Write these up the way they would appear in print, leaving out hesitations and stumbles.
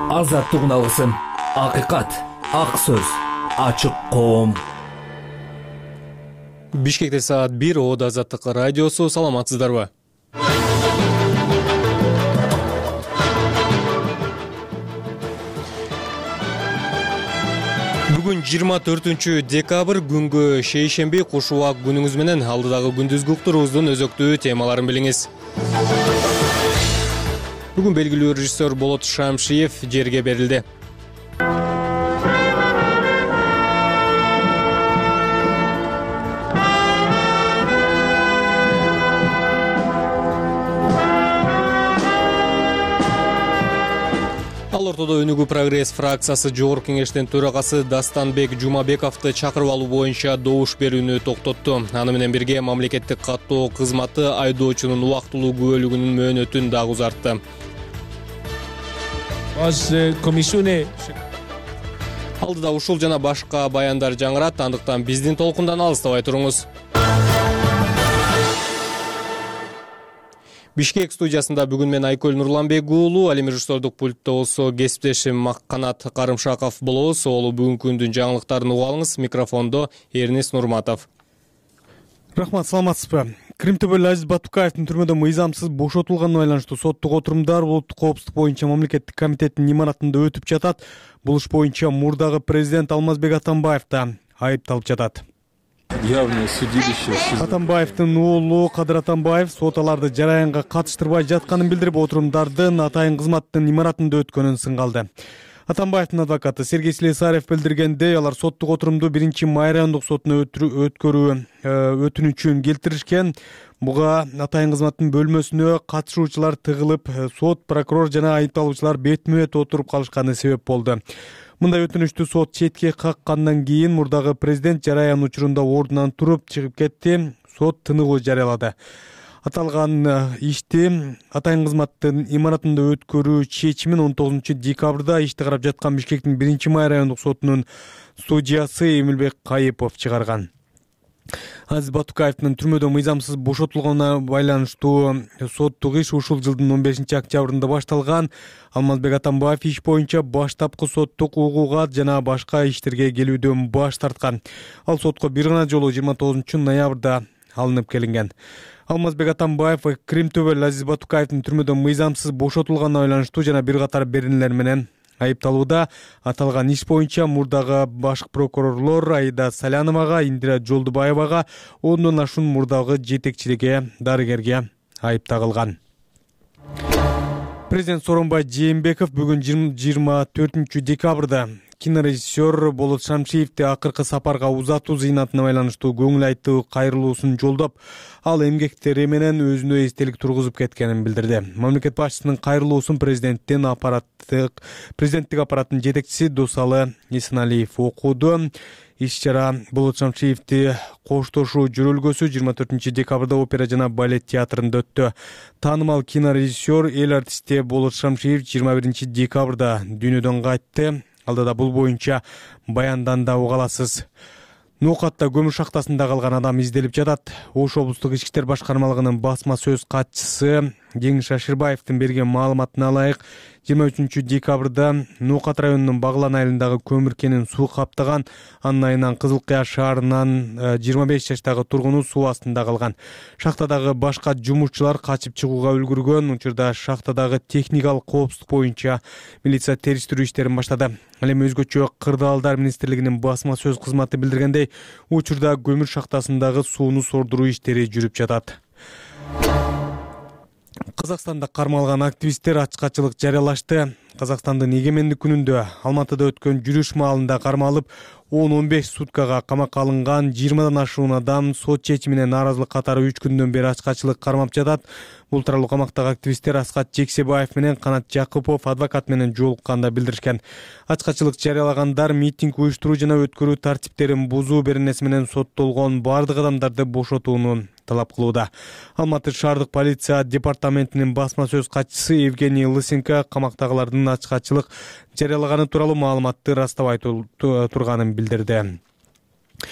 Азаттык алгысым, акыйкат, ак сөз, ачык коом. Бишкекте саат 1, Ода Азаттык радиосу. Саламатсыздарбы? Бүгүн 24 декабрь күнгө шейшемби куш убак күнүңүз менен алдыдагы күндүзгү уктуруубуздун өзөктүү темаларын билиңиз. Бүгүн белгилүү режиссер Болот Шамшиев жерге берилди. Ал ортодо Өнүгүү прогресс фракциясы Жогорку кеңештин төрагасы Дастанбек Жумабековду чакырып алуу боюнча добуш берүүнү токтотту. Аны менен бирге мамлекеттик каттоо кызматы айдоочунун убактылуу күбөлүгүнүн мөөнөтүн дагы узартты. Алдыда ушул жана башка баяндар жаңырат, андыктан биздин толкундан алыстабай туруңуз. Бишкек студиясында бүгүн мен Айкөл Нурланбек уулу, ал эми режиссердук пультта болсо кесиптешим Макканат Карымшаков болобуз. Олу бүгүнкү күндүн жаңылыктарын угуп алыңыз. Микрофондо Эрнес Нурматов. Рахмат, саламатсызбы? Крим төбөлү Азиз Батукаевдин түрмөдөн мыйзамсыз бошотулганына байланыштуу соттук отурумдар улуттук коопсуздук боюнча мамлекеттик комитеттин имаратында өтүп жатат. Бул иш боюнча мурдагы президент Алмазбек Атамбаев да айыпталып жатат. Атамбаевдин уулу Кадыр Атамбаев сот аларды жараянга катыштырбай жатканын билдирип, отурумдардын атайын кызматтын имаратында өткөнүн сынгалды. Атамбаевдин адвокаты Сергей Слесарев билдиргендей, алар соттук отурумду 1-май райондук сотуна өткөрүү өтүнүчүн келтиришкен. Буга атайын кызматтын бөлмөсүнө катышуучулар тыгылып, сот, прокурор жана айыпталуучулар бетме-бет отуруп калышканы себеп болду. Мындай өтүнүштү сот четке каккандан кийин мурдагы президент жараян учурунда ордунан туруп чыгып кетти. Сот тыныгуу жарыялады. Аталган ишти атайын кызматтын имаратында өткөрүү чечимин 19 декабрда ишти карап жаткан Бишкектин 1-май райондук сотунун судьясы Эмилбек Кайыпов чыгарган. Азиз Батукаевдин түрмөдөн мыйзамсыз бошотулганына байланыштуу соттук иш ушул жылдын 15 октябрында башталган. Алмазбек Атамбаев иш боюнча баштапкы соттук угууга жана башка иштерге келүүдөн баш тарткан. Ал сотко бир гана жолу 29 ноябрда алынып келинген. Алмазбек Атамбаев Крим төбөлү Азиз Батукаевдин түрмөдөн мыйзамсыз бошотулганына байланыштуу жана бир катар беренелер менен айыпталууда. Аталган иш боюнча мурдагы башкы прокурорлор Аида Саляновага, Индира Жолдубаевага, 10дон ашуун мурдагы жетекчилиге, дарыгерге айып тагылган. Президент Сооронбай Жээнбеков бүгүн 24 декабрда кинорежиссер Болот Шамшиевди акыркы сапарга узатуу зыйнатына байланыштуу көңүл айтуу кайрылуусун жолдоп, ал эмгектери менен өзүнө эстелик тургузуп кеткенин билдирди. Мамлекет башчысынын кайрылуусун президенттик аппараттын жетекчиси Досалы Исеналиев окуду. Иш-чара Болот Шамшиевди коштошуу жөрөлгөсү 24 декабрда опера жана балет театрында өттү. Таанымал кинорежиссер, эл артисти Болот Шамшиев 21 декабрда дүйнөдөн кайтты. Алдыда бул боюнча баяндан да уга аласыз. Нукатта көмүр шахтасында калган адам изделип жатат. Ош облустук ички иштер башкармалыгынын басма сөз катчысы Жеңиш Ашырбаевдин берген маалыматына ылайык, 23 декабрда Нукат районунун Баглан айылындагы көмүр кенин суу каптаган. Анын айынан Кызыл Кыя шаарынан 25 жаштагы тургуну суу астында калган. Шахтадагы башка жумушчулар качып чыгууга үлгүргөн. Учурда шахтадагы техникалык коопсуздук боюнча милиция териштирүү иштерин баштады. Ал эми өзгөчө Кырдаалдар министрлигинин басма сөз кызматы билдиргендей, учурда көмүр шахтасындагы сууну сордуруу иштери жүрүп жатат. Казакстанда кармалган активисттер ачкачылык жарыялашты. Казакстандын эгемендик күнүндө Алматыда өткөн жүрүш маалында кармалып, 10-15 суткага камакка алынган 20дан ашуун адам сот чечимине нааразылык катары 3 күндөн бери ачкачылык кармап жатат. Бул тууралуу камактагы активисттер Аскат Жексебаев менен Канат Жакупов адвокат менен жолукканда билдиришкен. Ачкачылык жарыялагандар митинг уюштуруу жана өткөрүү тартиптерин бузуу беренеси менен соттолгон бардык адамдарды бошотууну талап кылууда. Алматы шаардык полиция департаментинин басма сөз катчысы Евгений Лысенко камактагылардын ачкачылык жарыялаганы тууралуу маалыматты растабай турганын билдирди.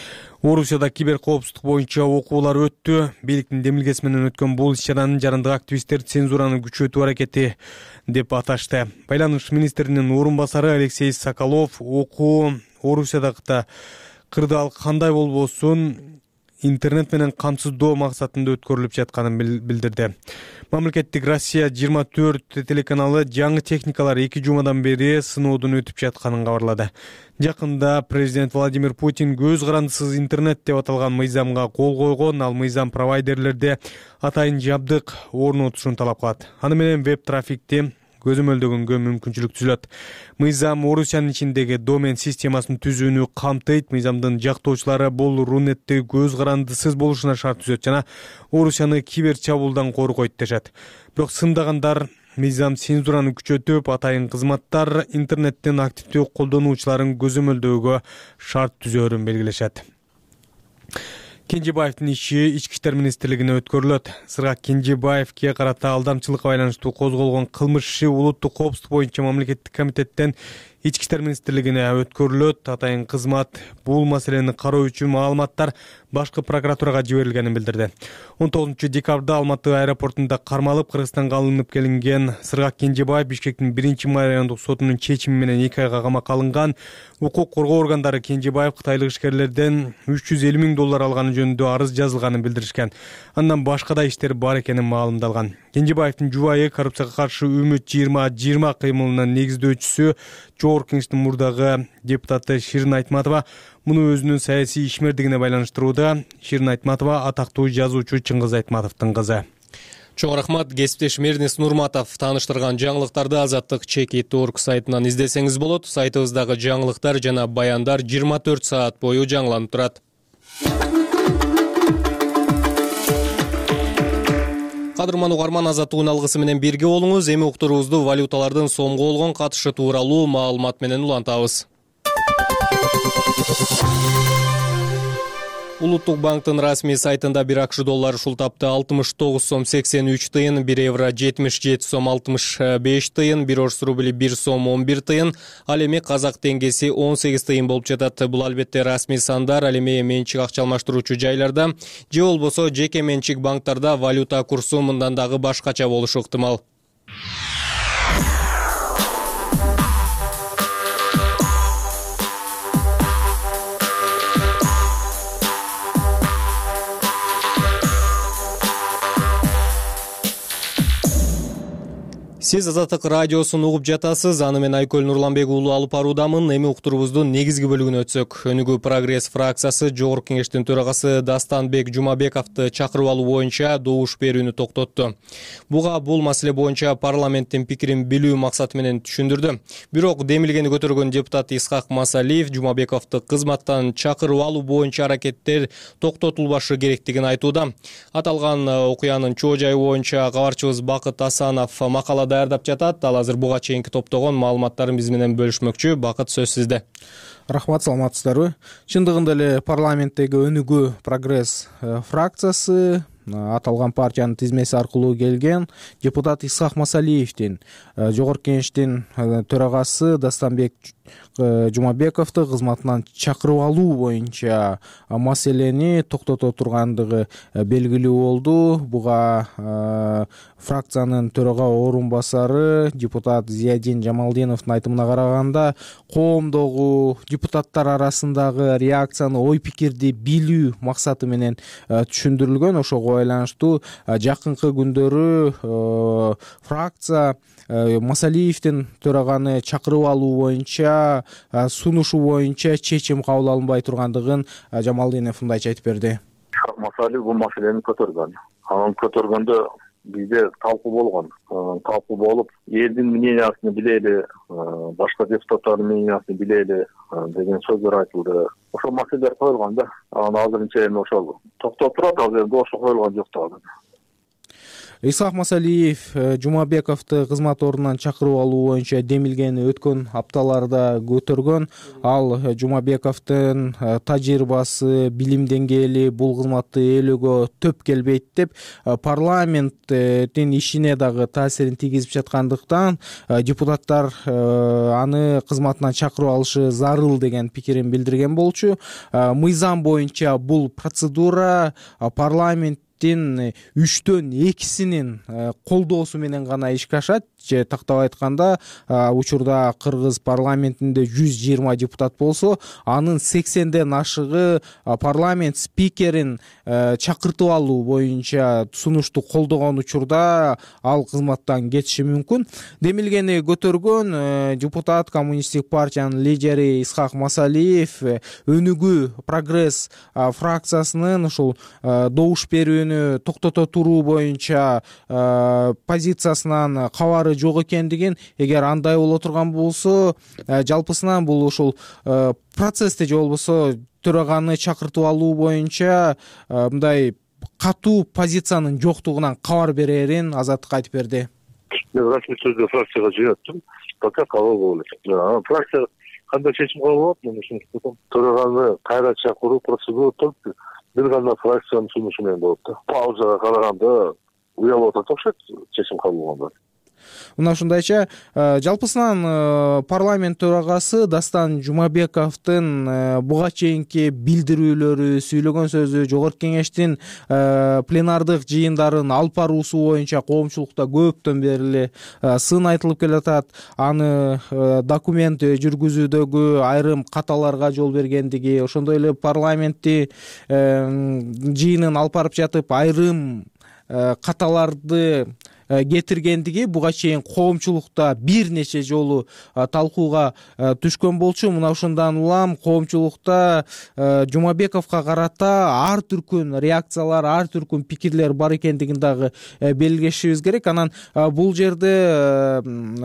Орусияда кибер коопсуздук боюнча окуулар өттү. Бийликтин демилгеси менен өткөн бул иш-чаранын жарандык активисттер цензураны күчөтүү аракети деп аташты. Байланыш министринин орун басары Алексей Соколов окуу Орусиядагы кырдаал кандай болбосун интернет менен камсыздоо максатында өткөрүлүп жатканын билдирди. Мамлекеттик Россия 24 телеканалы жаңы техникалар 2 жумадан бери сыноодон өтүп жатканын кабарлады. Жакында президент Владимир Путин көз карандысыз интернет деп аталган мыйзамга кол койгон, ал мыйзам провайдерлерде атайын жабдык орнотушун талап кылат. Аны менен веб трафикти көзөмөлдөгөнгө мүмкүнчүлүк түзүлөт. Мыйзам Орусиянын ичиндеги домен системасын түзүүнү камтыйт. Мыйзамдын жактоочулары бул Рунетти көз карандысыз болушуна шарт түзөт жана Орусияны кибер чабуулдан коргойт дешет. Бирок сындагандар мыйзам цензураны күчөтүп, атайын кызматтар интернеттин активдүү колдонуучуларын көзөмөлдөөгө шарт түзөөрүн белгилешет. Кенжебаевдин иши Ички иштер министрлигине өткөрүлөт. Сыргак Кенжебаевге карата алдамчылыкка байланыштуу козголгон кылмыш иши улуттук коопсуздук боюнча мамлекеттик комитеттен Ички иштер министрлигине өткөрүлөт. Атайын кызмат бул маселени кароо үчүн маалыматтар башкы прокуратурага жиберилгенин билдирди. 19 декабрда Алматы аэропортунда кармалып Кыргызстанга алынып келинген Сыргак Кенжебаев Бишкектин 1-май райондук сотунун чечими менен 2 айга камакка алынган. Укук коргоо органдары Кенжебаев кытайлык ишкерлерден $350,000 алганы жөнүндө арыз жазылганын билдиришкен. Андан башка да иштер бар экенин маалымдалган. Кенжебаевдин жубайы коррупцияга каршы үмүт 2020 кыймылынын негиздөөчүсү Жогорку Кеңештин мурдагы депутаты Ширин Айтматова муну өзүнүн саясий ишмердигине байланыштырууда. Ширин Айтматова атактуу жазуучу Чыңгыз Айтматовдун кызы. Чоң рахмат, кесиптеш Мернис Нурматов таныштырган жаңылыктарды Азаттык Чеки.org сайтынан издесеңиз болот. Сайтыбыздагы жаңылыктар жана баяндар 24 саат бою жаңыланып турат. Кадырман угарман, азаттыгын алгысы менен бирге болуңуз. Эми уктуруубузду валюталардын сомго болгон катышы тууралуу маалымат менен улантабыз. Улуттук банктын расмий сайтында 1 акш доллары шултапты 69 сом 83 тыйын, 1 евро 77 сом 65 тыйын, 1 орус рубли 1 сом 11 тыйын, ал эми казак теңгеси 18 тыйын болуп жатат. Бул албетте расмий сандар, ал эми менчик акча алмаштыруучу жайларда же болбосо жеке менчик банктарда валюта курсу мындан дагы башкача болушу ыктымал. Сиз Азаттык радиосун угуп жатасыз. Аны мен Айкөл Нурланбек уулу алып баруудамын. Эми уктуруубуздун негизги бөлүгүнө өтсөк. Өнүгүү прогресс фракциясы Жогорку Кеңештин төрагасы Дастанбек Жумабековду чакырып алуу боюнча добуш берүүнү токтотту. Буга бул маселе боюнча парламенттин пикирин билүү максаты менен түшүндүрдү. Бирок демилгени көтөргөн депутат Исхак Масалиев Жумабековду кызматтан чакырып алуу боюнча аракеттер токтотулбашы керектигин айтууда. Аталган окуянын чоо жайы боюнча кабарчыбыз Бакыт Асанов макала даярдап жатат. Ал азыр буга чейинки топтогон маалыматтарын биз менен бөлүшмөкчү. Бакыт, сөз сизде. Рахмат, саламатсыздарбы? Чындыгында эле парламенттеги өнүгүү прогресс фракциясы аталган партиянын тизмеси аркылуу келген депутат Исхак Масалиевдин Жогорку Кеңештин төрагасы Дастанбек Жумабековду кызматынан чакырып алуу боюнча маселени токтото тургандыгы белгилүү болду. Буга фракциянын төрага орун басары депутат Зиядин Жамалдиновдун айтымына караганда, коомдогу депутаттар арасындагы реакцияны, ой пикирди билүү максаты менен түшүндүрүлгөн. Ошого байланыштуу жакынкы күндөрү фракция Масалиевдин төраганы чакырып алуу боюнча сунушу боюнча чечим кабыл алынбай тургандыгын Жамалдинов мындайча айтып берди. Масалиев бул маселени көтөргөн. Анан көтөргөндө бизде талкуу болгон. Талкуу болуп, элдин мнениясын билели, башка депутаттардын мнениясын билели деген сөздөр айтылды. Ошол маселелер коюлган да. Анан азырынча эми ошол токтоп турат, азыр ошо коюлган жок да. Исхак Масалиев Жумабековду кызмат ордунан чакырып алуу боюнча демилгени өткөн апталарда көтөргөн. Ал Жумабековдун тажрыйбасы, билим деңгээли бул кызматты ээлөөгө төп келбейт деп парламенттин ишине дагы таасирин тийгизип жаткандыктан депутаттар аны кызматынан чакырып алышы зарыл деген пикирин билдирген болчу. Мыйзам боюнча бул процедура парламент 3/2 колдоосу менен гана ишке ашат. Же тактап айтканда, учурда кыргыз парламентинде 120 депутат болсо, анын 80ден ашыгы парламент спикерин чакыртып алуу боюнча сунушту колдогон учурда ал кызматтан кетиши мүмкүн. Демилгени көтөргөн депутат Коммунисттик партиянын лидери Исхак Масалиев өнүгүү прогресс фракциясынын ушул добуш берүүнү токтото туруу боюнча позициясынан кабары жок экендигин, эгер андай боло турган болсо, жалпысынан бул ушул процессти же болбосо төраганы чакыртып алуу боюнча мындай катуу позициянын жоктугунан кабар берерин Азаттыкка айтып берди. Мен расмий түрдө фракцияга жыйаттым, пока кабыл болот. Фракция кандай чечим кабыл болот, мен ушинтип төраганы кайра чакыруу процедура турупу, бир гана фракциянын сунушу менен болот да. Паузага караганда уялып атат окшойт чечим кабыл болгондо. Мына ушундайча жалпысынан парламент төрагасы Дастан Жумабековдун буга чейинки билдирүүлөрү, сүйлөгөн сөзү, жогорку кеңештин пленардык жыйындарын алып баруусу боюнча коомчулукта көптөн бери сын айтылып келатат. Аны документ жүргүзүүдөгү айрым каталарга жол бергендиги, ошондой эле парламентти жыйынын алып барып жатып айрым каталарды кетиргендиги буга чейин коомчулукта бир нече жолу талкууга түшкөн болчу. Мына ушундан улам коомчулукта Жумабековго карата ар түркүн реакциялар, ар түркүн пикирлер бар экендигин дагы белгилешибиз керек. Анан бул жерде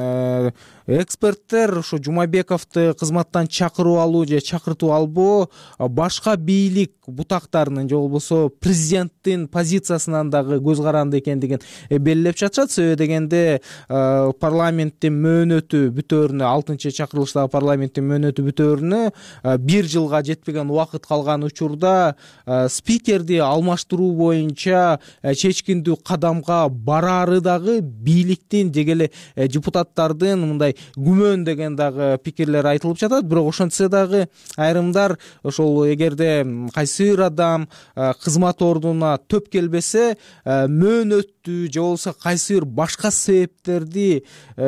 эксперттер ушу Жумабековду кызматтан чакырып алуу же чакыртып албоо башка бийлик бутактарынын же болбосо президенттин позициясынан дагы көз каранды экендигин белгилеп жатышат. Себеби дегенде парламенттин мөөнөтү бүтөөрүнө, 6-чакырылыштагы парламенттин мөөнөтү бүтөөрүнө 1 жылга жетпеген убакыт калган учурда спикерди алмаштыруу боюнча чечкиндүү кадамга бараары дагы бийликтин деги эле депутаттардын мындай күмөн деген дагы пикирлер айтылып жатат. Бирок ошентсе дагы айрымдар ошол эгерде кайсы бир адам кызмат ордуна төп келбесе, мөөнөттү же болбосо кайсы бир башка себептерди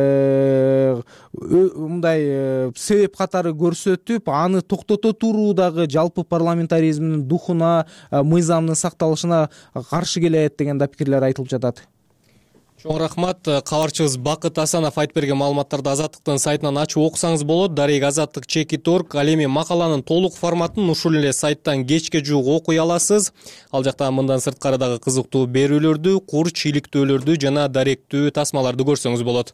мындай себеп катары көрсөтүп, аны токтото туруу дагы жалпы парламентаризмдин духуна, мыйзамдын сакталышына каршы келет деген да пикирлер айтылып жатат. Чоң рахмат. Кабарчыбыз Бакыт Асанов айтып берген маалыматтарды Азаттыктын сайтынан ачып окусаңыз болот. Дарек Азаттык _org. Ал эми макаланын толук форматын ушул эле сайттан кечке жуук окуй аласыз. Ал жакта мындан сырткары дагы кызыктуу берүүлөрдү, курч иликтөөлөрдү жана даректүү тасмаларды көрсөңүз болот.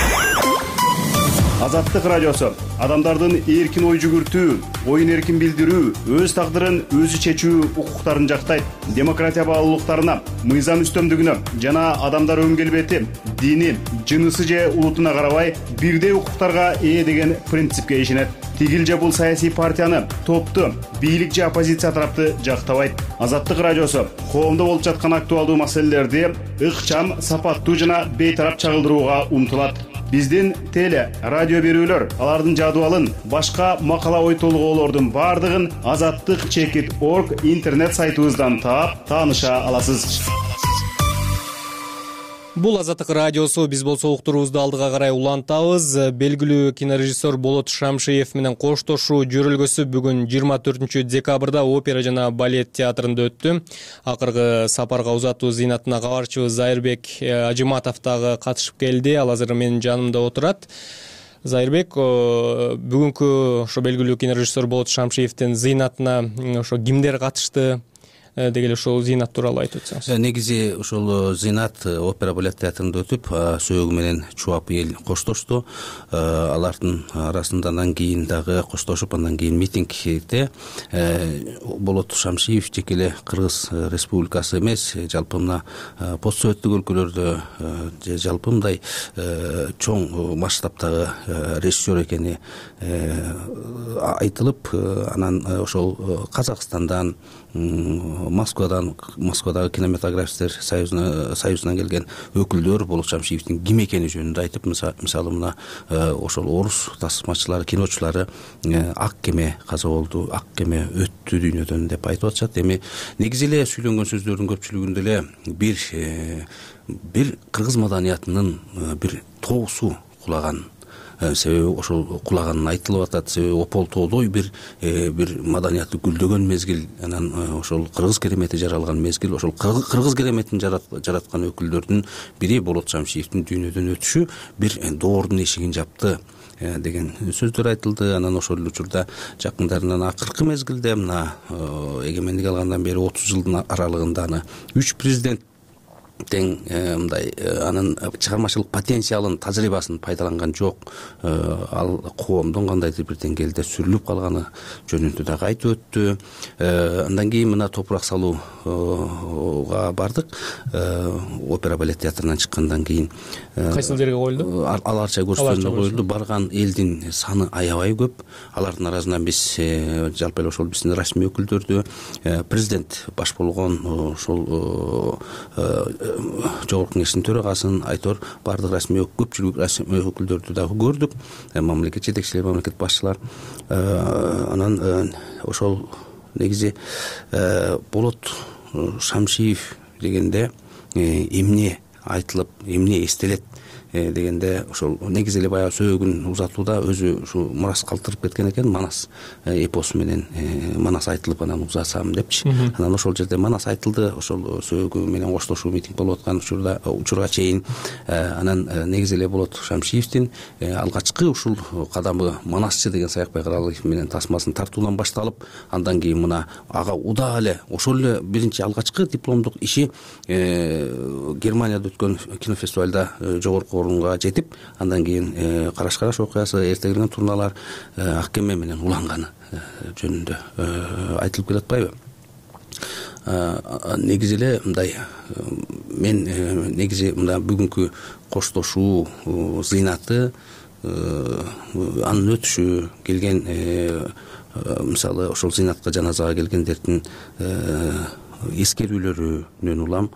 Азаттык радиосу адамдардын эркин ой жүгүртүү, оюн эркин билдирүү, өз тагдырын өзү чечүү укуктарын жактайт. Демократия баалуулуктарына, мыйзам үстөмдүгүнө жана адамдар өн келбети, дини, жынысы же улутуна карабай бирдей укуктарга ээ деген принципке ишенет. Тигил же бул саясий партияны, топту, бийлик же оппозиция тарапты жактабайт. Азаттык радиосу коомдо болуп жаткан актуалдуу маселелерди ыкчам, сапаттуу жана бейтарап чагылдырууга умтулат. Биздин теле, радио берүүлөр, алардын жадыбалын, башка макала ой толгоолордун бардыгын Azattyk_org интернет сайтыбыздан таап, тааныша аласыз. Бул Азаттык радиосу, биз болсо уктуруубузду алдыга карай улантабыз. Белгилүү кинорежиссер Болот Шамшиев менен коштошуу жөрөлгөсү бүгүн 24 декабрда опера жана балет театрында өттү. Акыркы сапарга узатуу зыйнатына кабарчыбыз Зайырбек Ажиматов дагы катышып келди. Ал азыр менин жанымда отурат. Зайырбек, бүгүнкү ошо белгилүү кинорежиссер Болот Шамшиевдин зыйнатына ошо кимдер катышты? деги эле ушул зыйнат тууралуу айтып өтсөңүз. Негизи ушул зыйнат опера балет театрында өтүп, сөөгү менен чубап эл коштошту. Алардын арасында андан кийин дагы коштошуп, андан кийин митингде Болот Шамшиев жеке эле Кыргыз Республикасы эмес, жалпы мына пост советтик өлкөлөрдө же жалпы мындай чоң масштабтагы режиссер экени айтылып, анан ошол Казакстандан, Москвадагы кинематографисттер союзунан келген өкүлдөр Болот Шамшиевдин ким экени жөнүндө айтып, мисалы мына ошол орус тасмачылары, киночулары ак кеме каза болду, ак кеме өттү дүйнөдөн деп айтып атышат. Эми негизи эле сүйлөнгөн сөздөрдүн көпчүлүгүндө эле бир кыргыз маданиятынын бир тоосу кулаган, себеби ошол кулаганын айтылып атат. Себеби опол тоодой бир маданияты гүлдөгөн мезгил, анан ошол кыргыз керемети жаралган мезгил, ошол кыргыз кереметин жараткан өкүлдөрдүн бири Болот Шамшиевдин дүйнөдөн өтүшү бир доордун эшигин жапты деген сөздөр айтылды. Анан ошол учурда жакындарынан акыркы мезгилде мына эгемендик алгандан бери 30 жылдын аралыгында аны 3 президент тең мындай анын чыгармачылык потенциалын, тажрыйбасын пайдаланган жок. Ал коомдун кандайдыр бир деңгээлде сүрүлүп калганы жөнүндө дагы айтып өттү. Андан кийин мына топурак салууга бардык. Опера балет театрынан чыккандан кийин Кайсы элдерге коюлду? Аларча көрсөтүүлөр коюлду. Барган элдин саны аябай көп. Алардын арасынан биз жалпы эле ошол биздин расмий өкүлдөрдү, президент баш болгон ошол Жогорку Кеңештин төрагасын, Айтор, бардык расмий көпчүлүк расмий өкүлдөрдү дагы көрдүк. Мамлекет жетекчилери, мамлекет башчылар. Анан ошол негизи Болот Шамшиев дегенде эмне айтылып, эмне эстелет дегенде ошол негизи эле баягы сөөгүн узатууда өзү ушу мурас калтырып кеткен экен. Манас эпосу менен Манас айтылып, анан узатсам депчи. Анан ошол жерде Манас айтылды, ошол сөөгү менен коштошуу митинг болуп аткан учурга чейин. Анан негизи эле Болот Шамшиевдин алгачкы ушул кадамы Манасчы деген Саякбай Каралыев менен тасмасын тартуудан башталып, андан кийин мына ага удаа эле ошол эле биринчи алгачкы дипломдук иши Германияда өткөн кинофестивалда жогорку орунга жетип, андан кийин Караш окуясы, эртегилген турналар, ак кеме менен уланганы жөнүндө айтылып келатпайбы? Негизи эле мындай, мен негизи мында бүгүнкү коштошуу зыйнаты, анын өтүшү, келген мисалы ошол зыйнатка жаназага келгендердин эскерүүлөрүнөн улам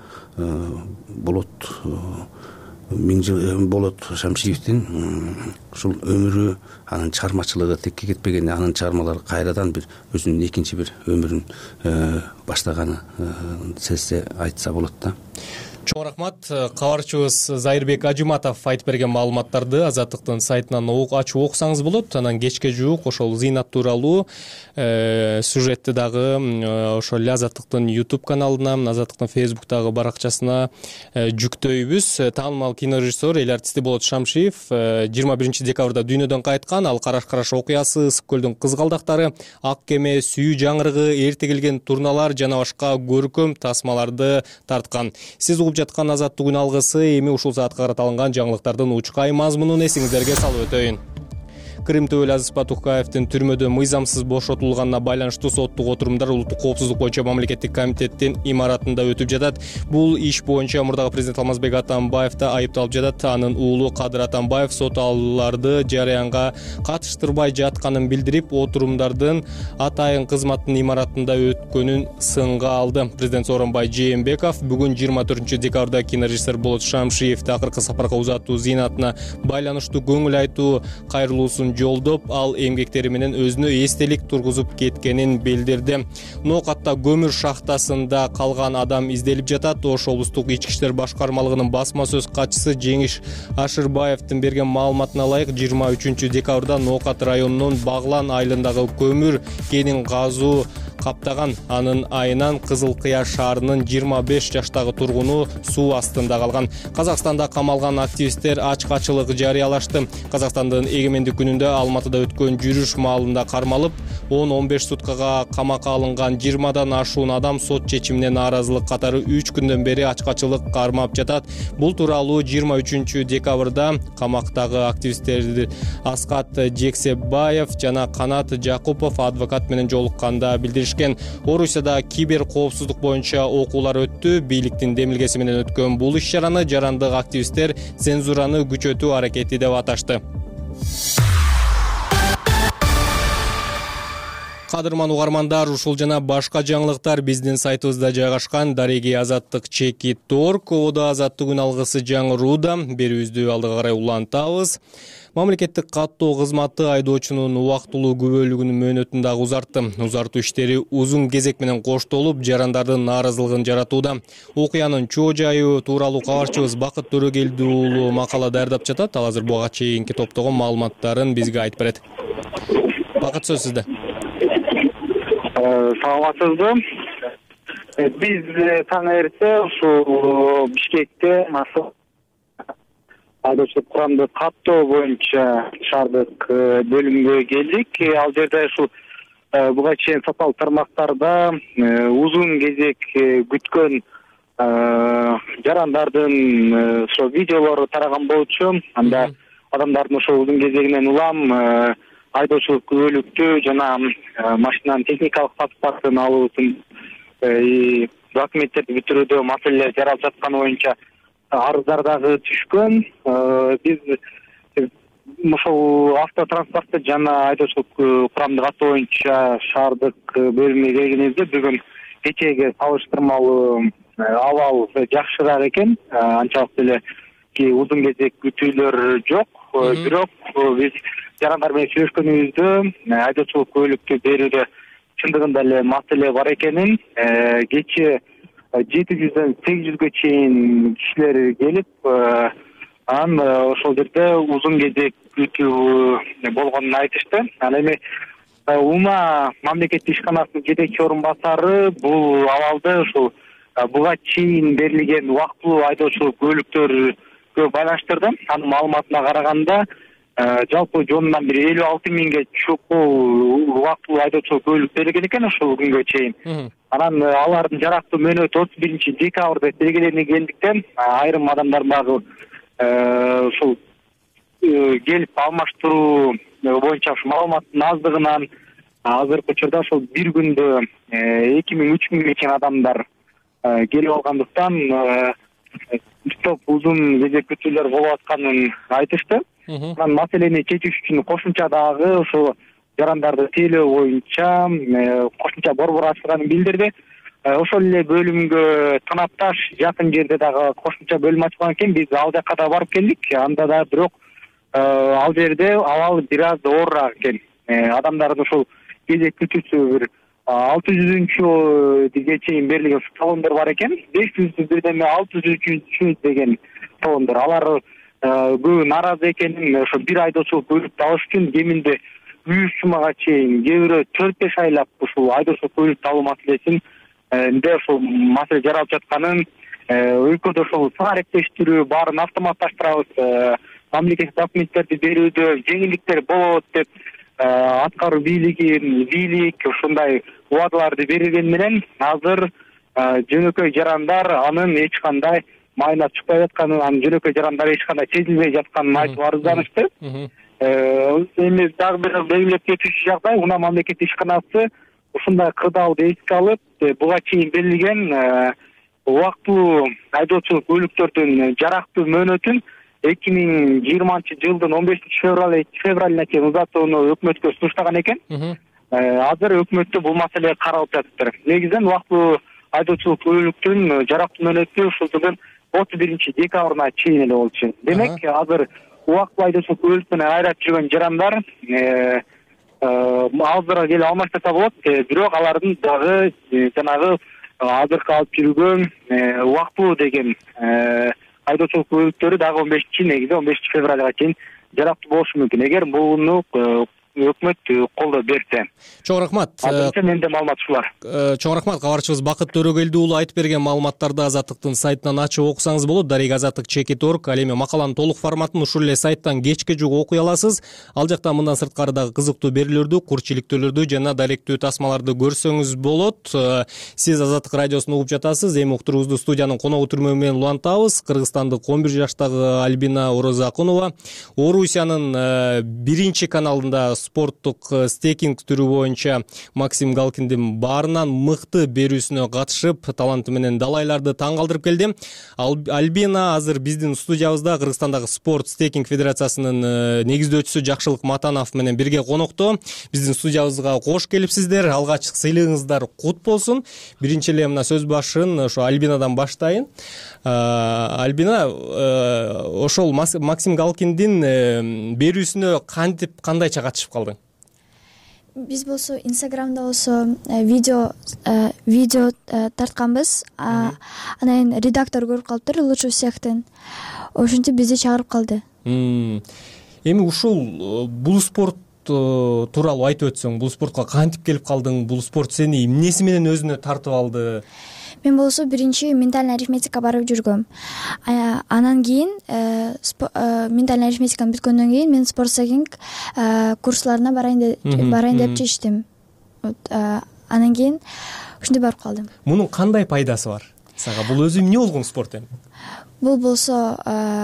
Болот Шамшиевдин ушул өмүрү, анын чыгармачылыгы текке кетпеген, анын чыгармалары кайрадан бир өзүнүн экинчи бир өмүрүн баштаганы сезсе айтса болот да. Чоң рахмат. Кабарчыбыз Зайырбек Ажыматов айтып берген маалыматтарды Азаттыктын сайтынан ачып окусаңыз болот. Анан кечке жуук ошол зыйнат тууралуу сюжетти дагы ошол эле Азаттыктын YouTube каналына, Азаттыктын Facebook'тагы баракчасына жүктөйбүз. Таанымал кинорежиссер, эл артисти Болот Шамшиев 21 декабрда дүйнөдөн кайткан. Ал Караш окуясы, Ысык көлдүн кызгалдактары, Ак кеме, Сүйүү жаңырыгы, Эртегилген турналар жана башка көркөм тасмаларды тарткан. Сиз жаткан Азаттык алгысы эми ушул саатка карата алынган жаңылыктардын учкай мазмунун эсиңиздерге салып өтөйүн. Крым Төбөл Азиз Батукаевдин түрмөдө мыйзамсыз бошотулганына байланыштуу соттук отурумдар улуттук коопсуздук боюнча мамлекеттик комитеттин имаратында өтүп жатат. Бул иш боюнча мурдагы президент Алмазбек Атамбаев да айыпталып жатат. Анын уулу Кадыр Атамбаев сот алууларды жараянга катыштырбай жатканын билдирип, отурумдардын атайын кызматтын имаратында өткөнүн сынга алды. Президент Сооронбай Жээнбеков бүгүн 24 декабрда кинорежиссер Болот Шамшиевди акыркы сапарга узатуу зыйнатына байланыштуу көңүл айтуу кайрылуусун жолдоп, ал эмгектери менен өзүнө эстелик тургузуп кеткенин билдирди. Ноокатта көмүр шахтасында калган адам изделип жатат. Ош облустук ички иштер башкармалыгынын басма сөз катчысы Жеңиш Ашырбаевдин берген маалыматына ылайык 23 декабрда Ноокат районунун Баглан айылындагы көмүр кенин казуу каптаган. Анын айынан Кызыл Кыяш шаарынын 25 жаштагы тургуну суу астында калган. Казакстанда камалган активисттер ачкачылык жарыялашты. Казакстандын эгемендик күнүндө Алматыда өткөн жүрүш маалында кармалып, 10-15 суткага камакка алынган 20дан ашуун адам сот чечимине нааразылык катары 3 күндөн бери ачкачылык кармап жатат. Бул тууралуу 23 декабрда камактагы активисттерди Аскат Жексебаев жана Канат Жакупов адвокат менен жолукканда билдиришкен. Орусияда кибер коопсуздук боюнча окуулар өттү. Бийликтин демилгеси менен өткөн бул иш-чараны жарандык активисттер цензураны күчөтүү аракети деп аташты. Кадырман угармандар, ушул жана башка жаңылыктар биздин сайтыбызда жайгашкан. Дареги Азаттык Чеки.org, Ода Азаттык үн алгысы жаңырууда. Берүүбүздү алдыга карай улантабыз. Мамлекеттик каттоо кызматы айдоочунун убактылуу күбөлүгүнүн мөөнөтүн дагы узартты. Узартуу иштери узун кезек менен коштолуп, жарандардын нааразылыгын жаратууда. Окуянын чоо жайы тууралуу кабарчыбыз Бакыт Төрөгелди уулу макала даярдап жатат. Ал азыр буга чейинки топтогон маалыматтарын бизге айтып берет. Бакыт, сөз сизде. Саламатсызбы? Биз таң эрте ушул Бишкекте айдоочулук курамды каттоо боюнча шаардык бөлүмгө келдик. Ал жерде ушул буга чейин сапалуу тармактарда узун кезек күткөн жарандардын ошо видеолору тараган болчу. Анда адамдардын ошо узун кезегинен улам айдоочулук күбөлүктүү жана машинанын техникалык паспортун алуусун документтерди бүтүрүүдө маселелер жаралып жатканы боюнча арыздар дагы түшкөн. Биз ошол автотранспортто жана айдоочулук курамдык каттоо боюнча шаардык бөлүмүнө келгенибизде бүгүн кечээге салыштырмалуу абал жакшыраак экен. Анчалык деле узун кезек күтүүлөр жок. Бирок биз жарандар менен сүйлөшкөнүбүздө айдоочулук күбөлүктү берүүдө чындыгында эле маселе бар экенин, кечээ 700дөн 800гө чейин кишилер келип, анан ошол жерде узун кезек күтүү болгонун айтышты. Ал эми Ума мамлекеттик ишканасынын жетекчи орун басары бул абалды ушул буга чейин берилген убактылуу айдоочулук күбөлүктөргө байланыштырды. Анын маалыматына караганда жалпы жонунан бир 56 миңге чукул убактылуу айдоочулук күбөлүк берилген экен ошол күнгө чейин. Анан алардын жарактуу мөөнөтү 31 декабрда белгилене келдиктен айрым адамдар дагы ушул келип алмаштыруу боюнча ушу маалыматтын аздыгынан азыркы учурда ошол бир күндө 2000-3 миңге чейин адамдар келип алгандыктан топ узун кезек күтүүлөр болуп атканын айтышты. Анан маселени чечиш үчүн кошумча дагы ошол жарандарды тейлөө боюнча кошумча борбор ачылганын билдирди. Ошол эле бөлүмгө танапташ жакын жерде дагы кошумча бөлүм ачылган экен. Биз ал жакка да барып келдик. Анда да бирок ал жерде абал бир аз оорураак экен. Адамдардын ошол кезек күтүүсү бир 600-ге чейин берилген талондор бар экен. 500 бирдеме 603 деген талондор. Алар көбү нааразы экенин, ошо бир айдоочулук күбөлүктү алыш үчүн кеминде 3 жумага чейин, кээ бирөө 4-5 айлап ушул айдоочулук күбөлүктү алуу маселесин ошол маселе жаралып жатканын, өлкөдө ошол сариктештирүү баарын автоматташтырабыз, мамлекеттик документтерди берүүдө жеңилдиктер болот деп аткаруу бийлик ушундай убадаларды берилгени менен азыр жөнөкөй жарандар анын эч кандай майына чыкпай жатканын, анын жөнөкөй жарандар эч кандай сезилбей жатканын айтып арызданышты. Эми дагы бир белгилеп кетүүчү жагдай, Уна мамлекеттик ишканасы ушундай кырдаалды эске алып, буга чейин берилген убактылуу айдоочулук күбөлүктөрдүн жарактуу мөөнөтүн 2020-жылдын 15 февралына чейин узатууну өкмөткө сунуштаган экен. Азыр өкмөттө бул маселе каралып жатыптыр. Негизинен убактылуу айдоочулук күбөлүктүн жарактуу мөөнөтү ушул жылдын 31 декабрына чейин эле болчу. Демек, азыр убактылуу айдоочулук күбөлүк менен айрат жүргөн жарандар азыр келе алмаштырса болот, бирок алардын дагы жанагы азыркы алып жүргөн убактылуу деген айдоочулук күбөлүктөрү дагы 15 февралга чейин жарактуу болушу мүмкүн. Эгер буну өкмөт колдоо берди. Чоң рахмат. Азырынча менде маалымат ушулар. Чоң рахмат. Кабарчыбыз Бакыт Төрөгелди уулу айтып берген маалыматтарды Азаттыктын сайтынан ачып окусаңыз болот. Дарек Азаттык.org. Ал эми макаланын толук форматын ушул эле сайттан кечке жук окуй аласыз. Ал жакта мындан сырткары дагы кызыктуу берүүлөрдү, курчиликтөөлөрдү жана даректүү тасмаларды көрсөңүз болот. Сиз Азаттык радиосун угуп жатасыз. Эми уктуруубузду студиянын коногу түрмө менен улантабыз. Кыргызстандык 11 жаштагы Альбина Орозакунова Орусиянын биринчи каналында спорттук стейкинг түрү боюнча Максим Галкиндин баарынан мыкты берүүсүнө катышып, таланты менен далайларды таң калтырып келди. Альбина азыр биздин студиябызда Кыргызстандагы спорт стейкинг федерациясынын негиздөөчүсү Жакшылык Матанов менен бирге конокто. Биздин студиябызга кош келипсиздер. Алгачкы сыйлыгыңыздар кут болсун. Биринчи эле мына сөз башын ошо Альбинадан баштайын. Альбина, ошол Максим Галкиндин берүүсүнө кантип, кандайча катышып калдың? Биз болсо Инстаграмда болсо видео тартканбыз. Анан редактор көрүп калыптыр, лучше всехтен. Ошентип бизди чыгарып калды. Эми ушул бул спорт тууралуу айтып өтсөң, бул спортко кантип келип калдың? Бул спорт сени эмнеси менен өзүнө тартып алды? Мен болсо биринчи ментальный арифметика барып жүргөм. Анан кийин ментальный арифметиканы бүткөндөн кийин мен спорт стейкинг курсларына барайын деп чечтим. Анан кийин ушинтип барып калдым. Мунун кандай пайдасы бар сага? Бул өзү эмне болгон спорт эми? Бул болсо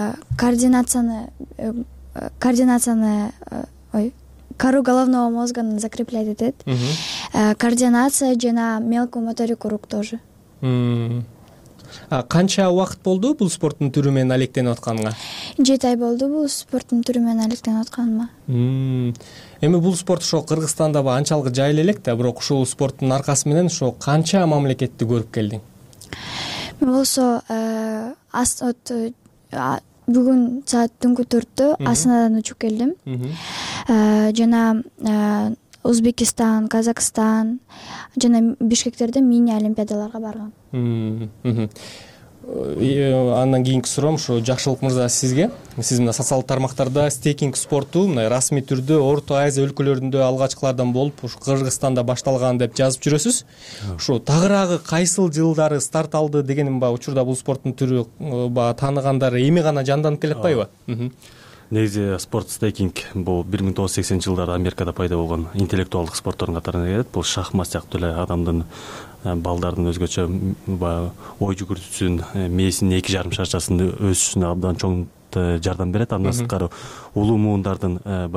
кору головного мозга закрепляет этет. Координация жана мелкую моторику рук тоже. Канча убакыт болду бул спорттун түрү менен алектенип атканыңа? 7 ай болду бул спорттун түрү менен алектенип атканыма. Эми бул спорт ошо Кыргызстанда анчалык жайыл элек да, бирок ушул спорттун аркасы менен ошо канча мамлекетти көрүп келдиң? Мен болсо бүгүн саат түнкү 4-тө Астанадан учуп келдим. Жана Узбекистан, Казакстан жана Бишкектерде мини олимпиадаларга баргам. Андан кийинки суроом ушу Жакшылык мырза сизге. Сиз мына социалдык тармактарда стейкинг спорту мына расмий түрдө Орто Азия өлкөлөрүндө алгачкылардан болуп, ушу Кыргызстанда башталган деп жазып жүрөсүз. Ушу тагыраагы кайсыл жылдары старт алды дегеним ба, учурда бул спорттун түрү тааныгандар эми гана жанданып келатпайбы? Негизи спорт стейкинг бул 1980 жылдары Америкада пайда болгон интеллектуалдык спорттордун катарына кирет. Бул шахмат сыяктуу эле адамдын балдардын өзгөчө ой жүгүртүүсүн, мээсинин 2,5 шарчасын өсүшүнө абдан чоң жардам берет. Андан сырткары улуу муундардын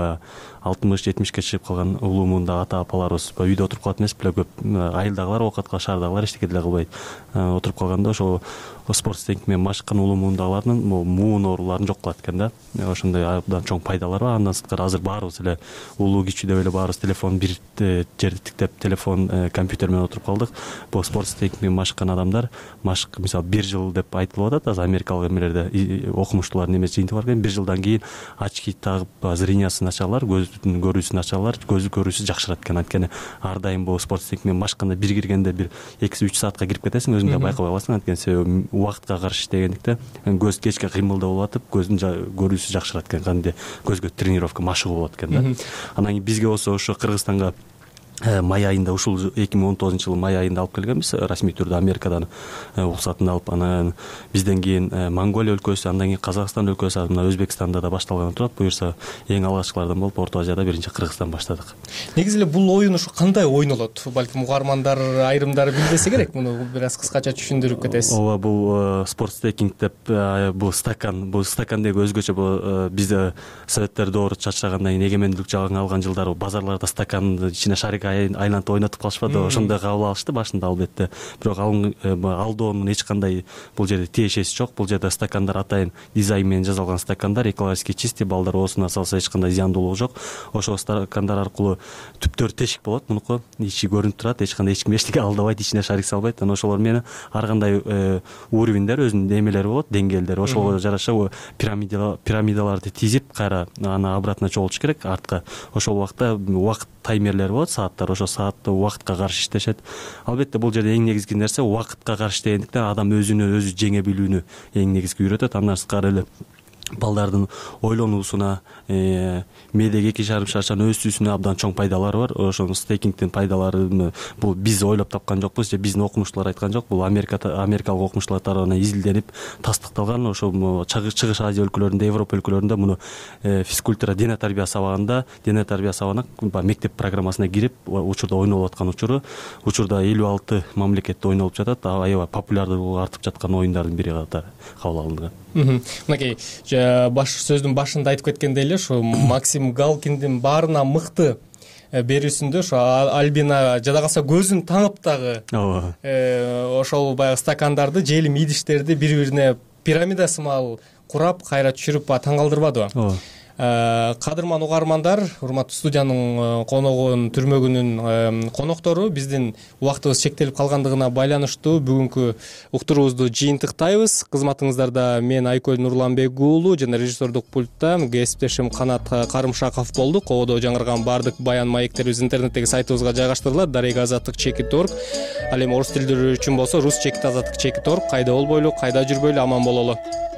60-70 чыгып калган улуу муунда ата апаларыбыз үйдө отуруп калат эмес беле, көп айылдагылар оокатка, шаардагылар эчтеке деле кылбай отуруп калганда ошо спорт стейкинг менен машыккан улуу муундагылардын муун ооруларын жок кылат экен да. Ошондой абдан чоң пайдалары бар. Андан сырткары азыр баарыбыз эле улуу кичүү деп эле баарыбыз телефон бир жерди тиктеп, телефон, компьютер менен отуруп калдык. Бул спорт стейкинг менен машыккан адамдар, машык мисалы 1 жыл деп айтылып атат, азыр америкалык эмелерде окумуштуулардын эмеси жыйынтыгы бар экен. 1 жылдан кийин очки тагып зрениясын ачалар, көздүн көрүүсүн ачалар, көз көрүүсү жакшырат экен. Анткени ар дайым бул спорт стейкинг менен машыкканда бир киргенде бир 2-3 саатка кирип кетесиң, өзүң да байкабай каласың. Анткени себеби убакытка каршы иштегендиктен көз кечке кыймылда болуп атып, көздүн көрүүсү жакшырат экен. Кандай көзгө тренировка, машыгуу болот экен да. Анан кийин бизге болсо ошо Кыргызстанга май айында, ушул 2019-жылы май айында алып келгенбиз, расмий түрдө Америкадан уруксатын алып. Анан бизден кийин Монголия өлкөсү, андан кийин Казакстан өлкөсү, мына Өзбекстанда да башталган турат. Буюрса эң алгачкылардан болуп Орто Азияда биринчи Кыргызстан баштадык. Негизи эле бул оюн ушу кандай ойнолот? Балким угармандар айрымдары билбесе керек, муну бир аз кыскача түшүндүрүп кетесиз. Ооба, бул спорт стейкинг деп бул стакан деги өзгөчө бизде советтер доору чачрагандан кийин эгемендүүлүк жагын алган жылдары базарларда стакандын ичине шарик айлантып ойнотуп калышпады. Ошондой кабыл алышты башында албетте. Бирок алдоонун эч кандай бул жерде тиешеси жок. Бул жерде стакандар атайын дизайн менен жасалган стакандар, экологически чистый, балдар оосуна салса эч кандай зыяндуулугу жок. Ошол стакандар аркылуу түптөр тешик болот, мунуку ичи көрүнүп турат, эч кандай эч ким эчтеке алдабайт, ичине шарик салбайт. Анан ошолор менен ар кандай уровеньдер, өзүнүн эмелери болот, деңгээлдери. Ошого жараша пирамидаларды тизип, кайра аны обратно чогултуш керек артка. Ошол убакта убакыт таймерлери болот, сааттар. Ошо саатты убакытка каршы иштешет. Албетте бул жерде эң негизги нерсе убакытка каршы иштегендиктен адам өзүнө өзү жеңе билүүнү эң негизги үйрөтөт. Андан сырткары эле балдардын ойлонуусуна, мээдеги 2,5 шарчан өсүүсүнө абдан чоң пайдалары бар. Ошонун стейкингдин пайдаларын бул биз ойлоп тапкан жокпуз же биздин окумуштуулар айткан жок. Бул америкалык окумуштуулар тарабынан изилденип тастыкталган. Ошо Чыгыш Азия өлкөлөрүндө, Европа өлкөлөрүндө муну физкультура, дене тарбия сабагында, дене тарбия сабагына мектеп программасына кирип учурда ойнолуп аткан учурда 56 мамлекетте ойнолуп жатат. Аябай популярдуулугу артып жаткан оюндардын бири катары кабыл алынган. Мынакей сөздүн башында айтып кеткендей эле ушу Максим Галкиндин баарына мыкты берүүсүндө ошо Альбина жада калса көзүн таңып дагы ошол баягы стакандарды, желим идиштерди бири-бирине пирамида сымал курап, кайра түшүрүп таң калтырбадыбы? Кадырман угармандар, урматтуу студиянын коногунун түрмөгүнүн коноктору, биздин убактыбыз чектелип калгандыгына байланыштуу бүгүнкү уктуруубузду жыйынтыктайбыз. Кызматыңыздарда мен Айкөл Нурланбек уулу жана режиссердук пультта кесиптешим Канат Карымшаков болду. Кободо жаңырган баардык баян маектерибиз интернеттеги сайтыбызга жайгаштырылат. Дарек азаттык /org. Ал эми орус тилдүүлөр үчүн болсо rus/azattik/org. Кайда болбойлу, кайда жүрбөйлү, аман бололу.